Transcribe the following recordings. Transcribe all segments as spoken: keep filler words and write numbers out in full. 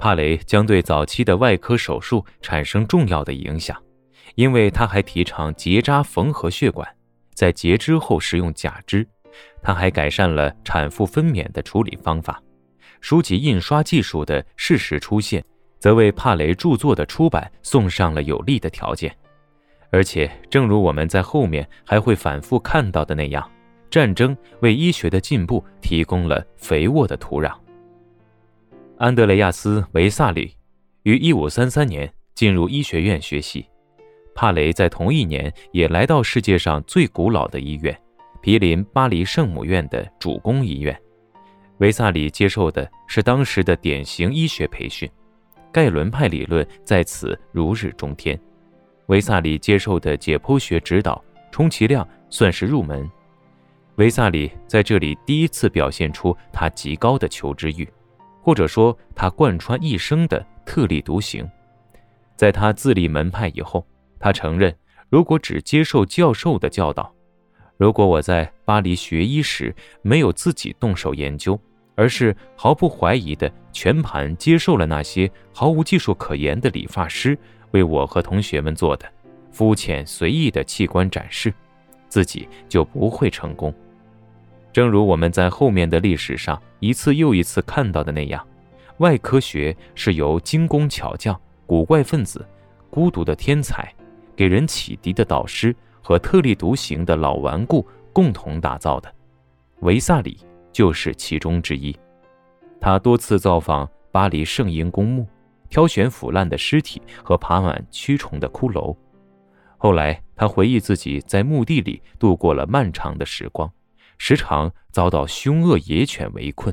帕雷将对早期的外科手术产生重要的影响，因为他还提倡结扎缝合血管，在截肢后使用假肢。他还改善了产妇分娩的处理方法。书籍印刷技术的适时出现，则为帕雷著作的出版送上了有利的条件。而且正如我们在后面还会反复看到的那样，战争为医学的进步提供了肥沃的土壤。安德雷亚斯·维萨里于一五三三年进入医学院学习，帕雷在同一年也来到世界上最古老的医院毗邻巴黎圣母院的主攻医院。维萨里接受的是当时的典型医学培训，盖伦派理论在此如日中天。维萨里接受的解剖学指导充其量算是入门。维萨里在这里第一次表现出他极高的求知欲，或者说他贯穿一生的特立独行。在他自立门派以后，他承认，如果只接受教授的教导，如果我在巴黎学医时没有自己动手研究，而是毫不怀疑地全盘接受了那些毫无技术可言的理发师为我和同学们做的肤浅随意的器官展示，自己就不会成功。正如我们在后面的历史上一次又一次看到的那样，外科学是由精工巧匠、古怪分子、孤独的天才、给人启迪的导师和特立独行的老顽固共同打造的。维萨里就是其中之一。他多次造访巴黎圣婴公墓，挑选腐烂的尸体和爬满蛆虫的骷髅。后来他回忆自己在墓地里度过了漫长的时光，时常遭到凶恶野犬围困。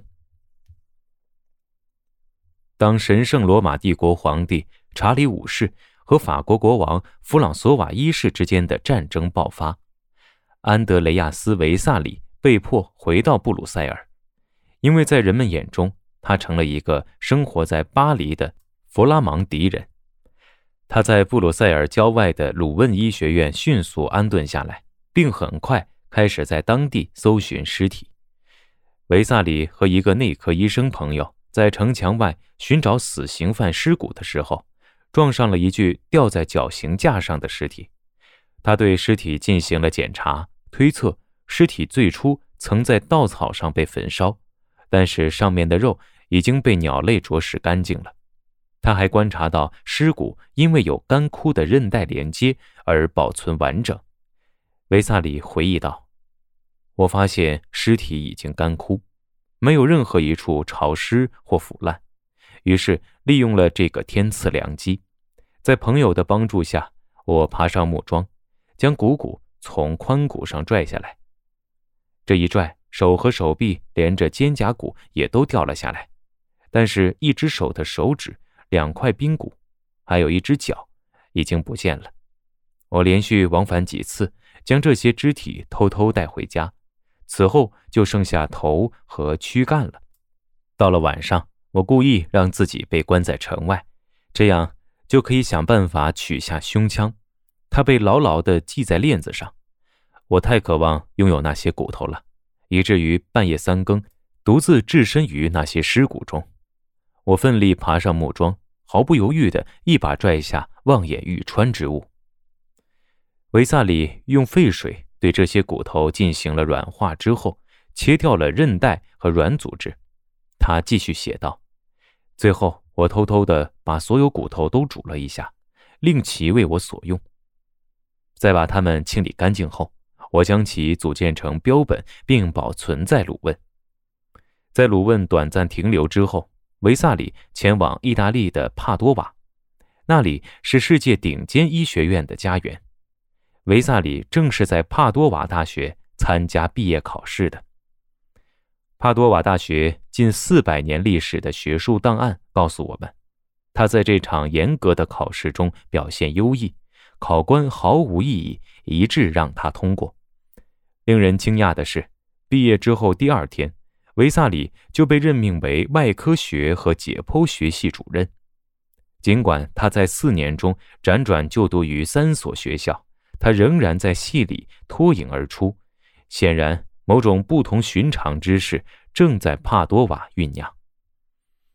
当神圣罗马帝国皇帝查理五世和法国国王弗朗索瓦一世之间的战争爆发，安德雷亚斯·维萨里被迫回到布鲁塞尔，因为在人们眼中，他成了一个生活在巴黎的弗拉芒迪人。他在布鲁塞尔郊外的鲁汶医学院迅速安顿下来，并很快开始在当地搜寻尸体。维萨里和一个内科医生朋友在城墙外寻找死刑犯尸骨的时候，撞上了一具吊在绞刑架上的尸体。他对尸体进行了检查，推测尸体最初曾在稻草上被焚烧，但是上面的肉已经被鸟类啄食干净了。他还观察到尸骨因为有干枯的韧带连接而保存完整。维萨里回忆道，我发现尸体已经干枯，没有任何一处潮湿或腐烂，于是利用了这个天赐良机，在朋友的帮助下，我爬上木桩，将股骨从髋骨上拽下来。这一拽，手和手臂连着肩胛骨也都掉了下来，但是一只手的手指、两块髌骨，还有一只脚已经不见了。我连续往返几次，将这些肢体偷偷带回家，此后就剩下头和躯干了。到了晚上，我故意让自己被关在城外，这样就可以想办法取下胸腔，它被牢牢地系在链子上。我太渴望拥有那些骨头了，以至于半夜三更独自置身于那些尸骨中。我奋力爬上木桩，毫不犹豫地一把拽下望眼欲穿之物。维萨里用沸水对这些骨头进行了软化之后，切掉了韧带和软组织。他继续写道，最后我偷偷地把所有骨头都煮了一下，令其为我所用。在把它们清理干净后，我将其组建成标本并保存在鲁汶。在鲁汶短暂停留之后，维萨里前往意大利的帕多瓦，那里是世界顶尖医学院的家园。维萨里正是在帕多瓦大学参加毕业考试的。帕多瓦大学近四百年历史的学术档案告诉我们，他在这场严格的考试中表现优异，考官毫无异议，一致让他通过。令人惊讶的是，毕业之后第二天，维萨里就被任命为外科学和解剖学系主任。尽管他在四年中辗转就读于三所学校，他仍然在系里脱颖而出，显然某种不同寻常之事正在帕多瓦酝酿。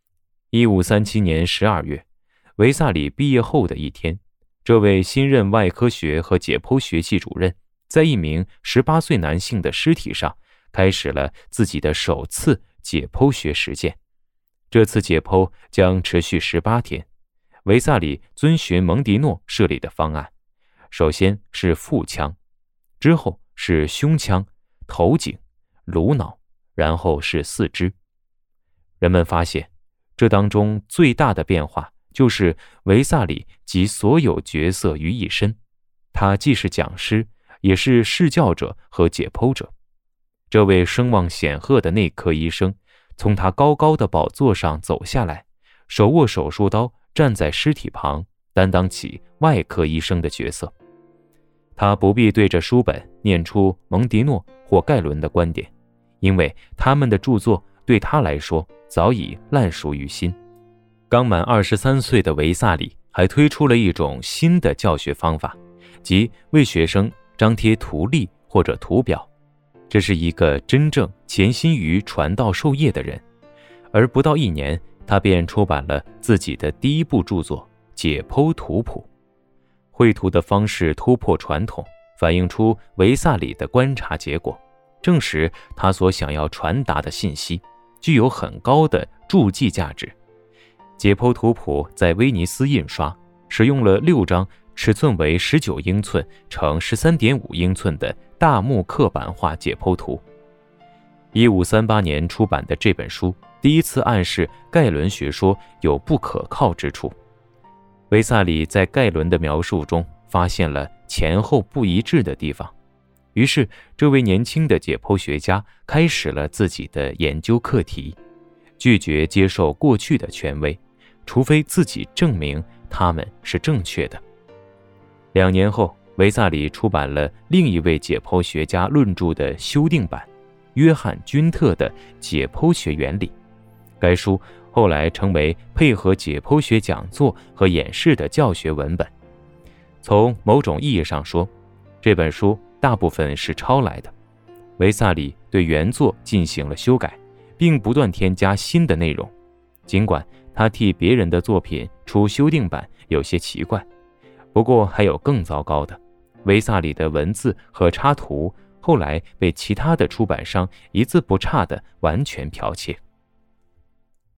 一五三七年十二月，维萨里毕业后的一天，这位新任外科学和解剖学系主任在一名十八岁男性的尸体上开始了自己的首次解剖学实践。这次解剖将持续十八天。维萨里遵循蒙迪诺设立的方案，首先是腹腔，之后是胸腔、头颈、颅脑，然后是四肢。人们发现，这当中最大的变化就是维萨里集所有角色于一身，他既是讲师，也是试教者和解剖者。这位声望显赫的内科医生从他高高的宝座上走下来，手握手术刀，站在尸体旁，担当起外科医生的角色。他不必对着书本念出蒙迪诺或盖伦的观点，因为他们的著作对他来说早已烂熟于心。刚满二十三岁的维萨里还推出了一种新的教学方法，即为学生张贴图例或者图表。这是一个真正潜心于传道授业的人，而不到一年，他便出版了自己的第一部著作《解剖图谱》。绘图的方式突破传统，反映出维萨里的观察结果，证实他所想要传达的信息具有很高的注记价值。解剖图谱在威尼斯印刷，使用了六张尺寸为十九英寸乘 十三点五英寸的大木刻版画解剖图。一五三八年出版的这本书第一次暗示盖伦学说有不可靠之处。维萨里在盖伦的描述中发现了前后不一致的地方，于是这位年轻的解剖学家开始了自己的研究课题，拒绝接受过去的权威，除非自己证明他们是正确的。两年后，维萨里出版了另一位解剖学家论著的修订版，约翰·君特的《解剖学原理》。该书后来成为配合解剖学讲座和演示的教学文本。从某种意义上说，这本书大部分是抄来的。维萨里对原作进行了修改，并不断添加新的内容。尽管他替别人的作品出修订版有些奇怪，不过还有更糟糕的。维萨里的文字和插图后来被其他的出版商一字不差地完全剽窃。